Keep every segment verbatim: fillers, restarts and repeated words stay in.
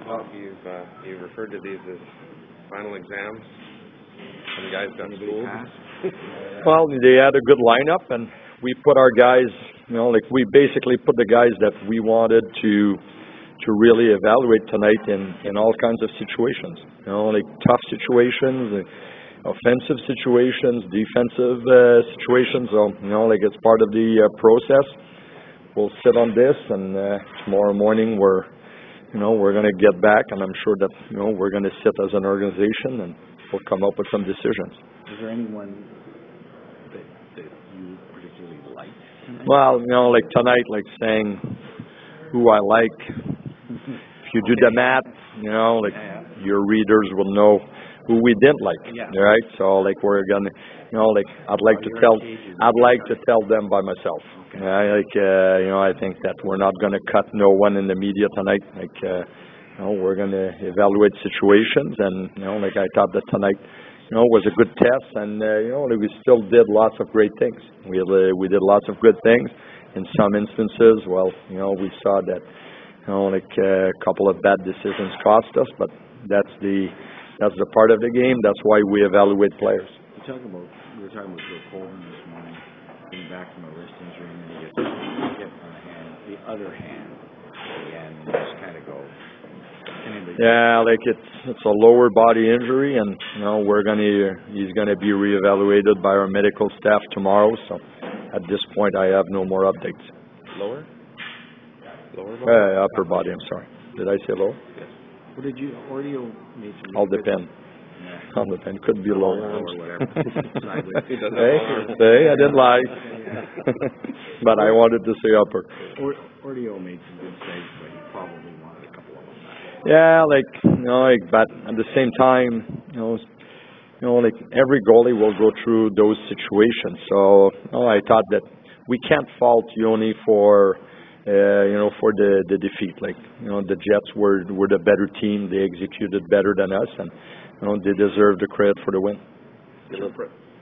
Well, you've uh, you referred to these as final exams. Some guys got schooled. Well, they had a good lineup, and we put our guys. You know, like we basically put the guys that we wanted to to really evaluate tonight in in all kinds of situations. You know, like tough situations, offensive situations, defensive uh, situations. So you know, like it's part of the uh, process. We'll sit on this, and uh, tomorrow morning we're, you know, we're going to get back, and I'm sure that you know we're going to sit as an organization, and we'll come up with some decisions. Is there anyone that, that you particularly like tonight? Well, you know, like tonight, like saying who I like. If you do the math, you know, like yeah, yeah. your readers will know who we didn't like, yeah. right? So, like we're gonna, you know, like I'd like to tell, I'd like to tell them by myself. Okay. Yeah, like uh, you know, I think that we're not gonna cut no one in the media tonight. Like, uh, you know, we're gonna evaluate situations, and you know, like I thought that tonight, you know, was a good test, and uh, you know, like we still did lots of great things. We uh, we did lots of good things. In some instances, well, you know, we saw that, you know, like uh, a couple of bad decisions cost us, but that's the that's the part of the game. That's why we evaluate players. You talk about we were talking about Joe Colton this morning, getting back from a wrist injury, and then he gets hit on the hand, the other hand, again, and you just kind of go. Yeah, like it's it's a lower body injury, and you know we're gonna he's gonna be reevaluated by our medical staff tomorrow. So at this point, I have no more updates. Lower. Lower body. Uh, upper body. I'm sorry. Did I say lower? Yes. What did you? Oreo made some. All depend. Yeah. All depend. Could be lower or whatever. hey, hey, I didn't lie. But I wanted to say upper. Or, Oreo made some good saves, but he probably wanted a couple of them back. Yeah, like you know, like but at the same time, you know, you know, like every goalie will go through those situations. So, you know, I thought that we can't fault Yoni for. Uh, you know, for the, the defeat, like you know, the Jets were were the better team. They executed better than us, and you know, they deserve the credit for the win. Just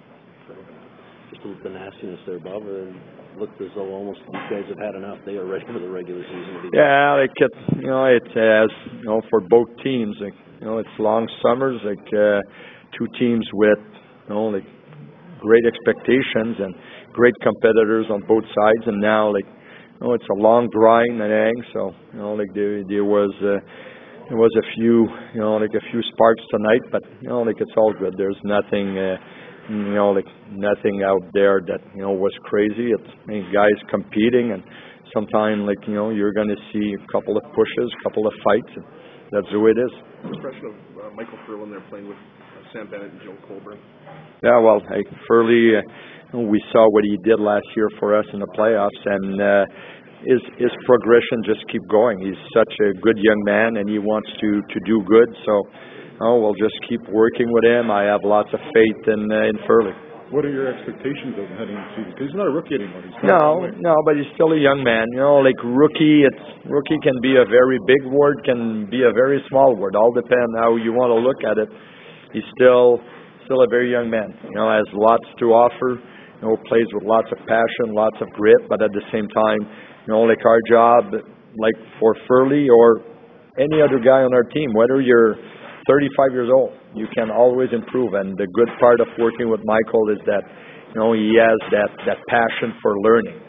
with the nastiness there, Bob, it looked as though almost these guys have had enough. They are ready for the regular season. Yeah, like it, you know, it as you know for both teams, like you know, it's long summers, like uh, two teams with you know like great expectations and great competitors on both sides, and now like. You know, it's a long grind and hang, so you know, like there, there was, uh, there was a few, you know, like a few sparks tonight, but you know, like it's all good. There's nothing, uh, you know, like nothing out there that you know was crazy. It's I mean, guys competing, and sometimes, like you know, you're going to see a couple of pushes, a couple of fights, and that's the way it is. Expression of uh, Michael Furlan there playing with uh, Sam Bennett and Joe Colburn. Yeah, well, hey, Furley. Uh, We saw what he did last year for us in the playoffs, and uh, his his progression just keep going. He's such a good young man, and he wants to to do good. So, oh, we'll just keep working with him. I have lots of faith in uh, in Furley. What are your expectations of him heading into season? Because he's not a rookie anymore. He's no, no, but he's still a young man. You know, like rookie, it's rookie can be a very big word, can be a very small word. All depends how you want to look at it. He's still still a very young man. You know, has lots to offer. You know, plays with lots of passion, lots of grit, but at the same time, you know, like our job, like for Furley or any other guy on our team, whether you're thirty-five years old, you can always improve. And the good part of working with Michael is that, you know, he has that, that passion for learning.